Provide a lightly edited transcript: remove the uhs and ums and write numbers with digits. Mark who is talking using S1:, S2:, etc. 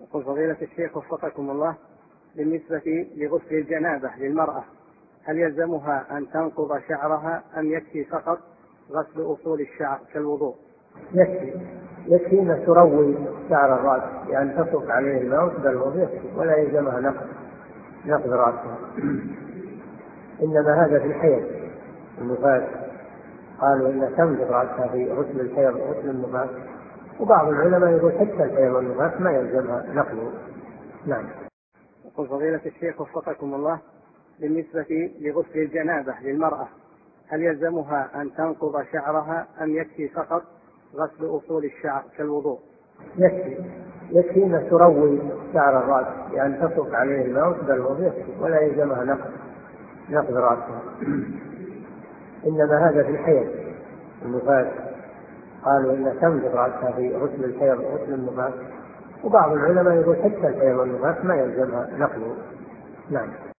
S1: يقول فضيلة الشيخ وفقكم الله، بالنسبة لغسل الجنابة للمرأة هل يلزمها أن تنقض شعرها أم يكفي فقط غسل أصول الشعر كالوضوء؟
S2: يكفي أن تروي شعر الرأس، يعني تصب عليه الماء وتدلوه يكفي، ولا يلزمها نقض رأسها. إنما هذا في الحيض النفاس، قالوا إن تنقض رأسها في غسل الحيض وغسل النفاس، وبعض العلماء يقول حتى الحيض والنفاس ما يلزمها نقضه. نعم.
S1: يقول فضيلة الشيخ وفقكم الله، بالنسبة لغسل الجنابة للمرأة هل يلزمها أن تنقض شعرها أم يكفي فقط غسل أصول الشعر كالوضوء؟
S2: يكفي أن تروي شعر الرأس، يعني تصب عليه الماء وتدلوه يكفي، ولا يلزمها نقض رأسها. إنما هذا في الحيض النفاس، قالوا إن تنقض رأسها في غسل الحيض وغسل النفاس، وبعض العلماء يقول حتى الحيض والنفاس ما يلزمها نقضه. نعم.